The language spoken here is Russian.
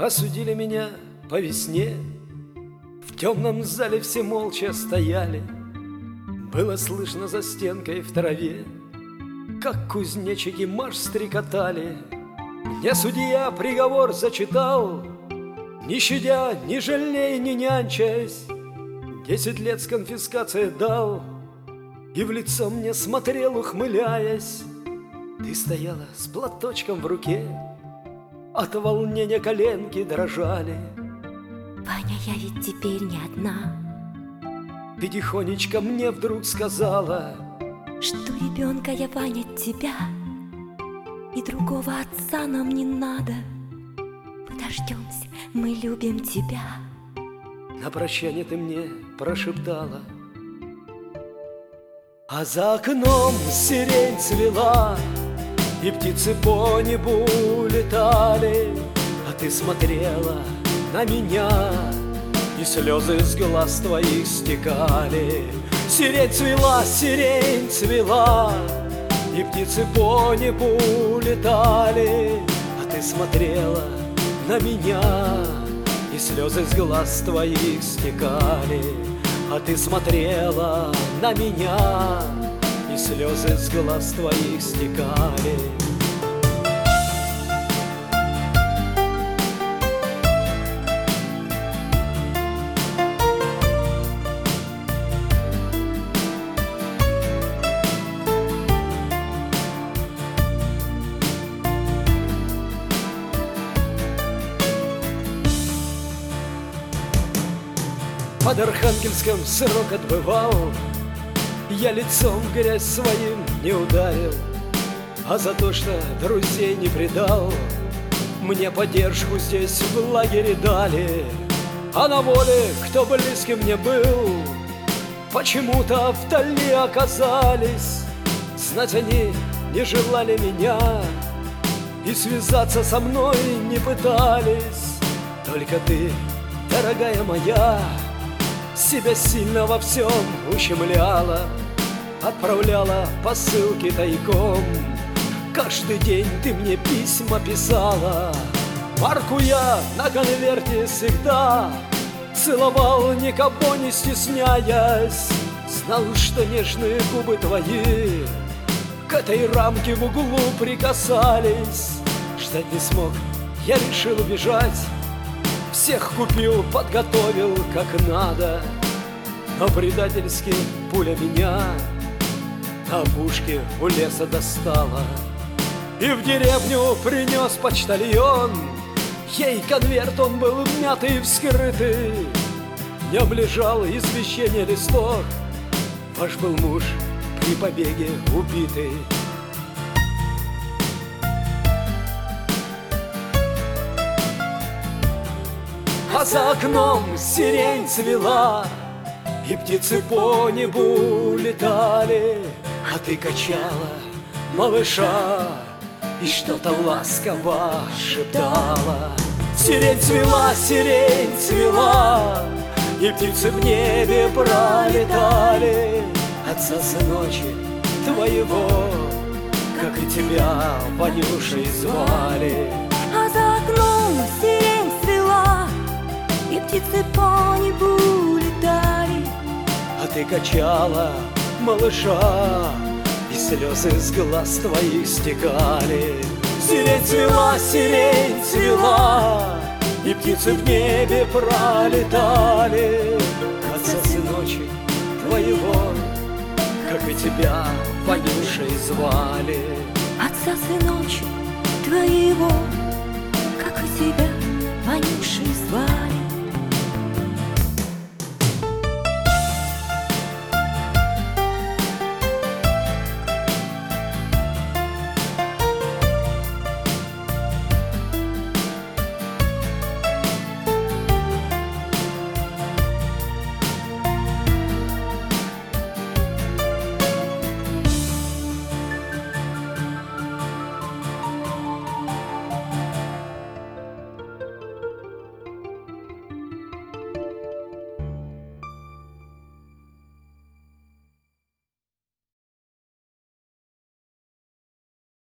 осудили меня по весне. В темном зале все молча стояли. Было слышно за стенкой в траве, как кузнечики марш стрекотали. Мне судья приговор зачитал, не щадя, не жалея, не нянчась. 10 лет с конфискацией дал, и в лицо мне смотрел, ухмыляясь. Ты стояла с платочком в руке, от волнения коленки дрожали. Ваня, я ведь теперь не одна. Ты тихонечко мне вдруг сказала, что ребенка я, Ваня, от тебя, и другого отца нам не надо. Мы дождемся, мы любим тебя. На прощание ты мне прошептала. А за окном сирень цвела, и птицы по небу летали. А ты смотрела на меня, и слезы с глаз твоих стекали. Сирень цвела, и птицы по небу летали. А ты смотрела на меня, и слезы с глаз твоих стекали. А ты смотрела на меня, и слезы с глаз твоих стекали. Под Архангельском срок отбывал, я лицом в грязь своим не ударил. А за то, что друзей не предал, мне поддержку здесь в лагере дали. А на воле, кто близким мне был, почему-то вдали оказались. Знать они не желали меня и связаться со мной не пытались. Только ты, дорогая моя, себя сильно во всем ущемляла, отправляла посылки тайком. Каждый день ты мне письма писала. Марку я на конверте всегда целовал, никого не стесняясь. Знал, что нежные губы твои к этой рамке в углу прикасались. Ждать не смог, я решил убежать. Всех купил, подготовил как надо, но предательски пуля меня на опушке у леса достала. И в деревню принес почтальон, ей конверт, он был мятый и вскрытый. В нем лежал извещение листок: ваш был муж при побеге убитый. А за окном сирень цвела, и птицы по небу летали. А ты качала малыша и что-то ласково шептала. Сирень цвела, и птицы в небе пролетали. Отца за ночи твоего, как и тебя, Ванюшей звали. А за окном сирень цвела, и птицы по небу летали. А ты качала малыша, и слезы с глаз твоих стекали. Сирень цвела, и птицы в небе пролетали. Отца сыночек твоего, как и тебя, Ванюшей звали. Отца сыночек твоего, как и тебя, Ванюшей звали.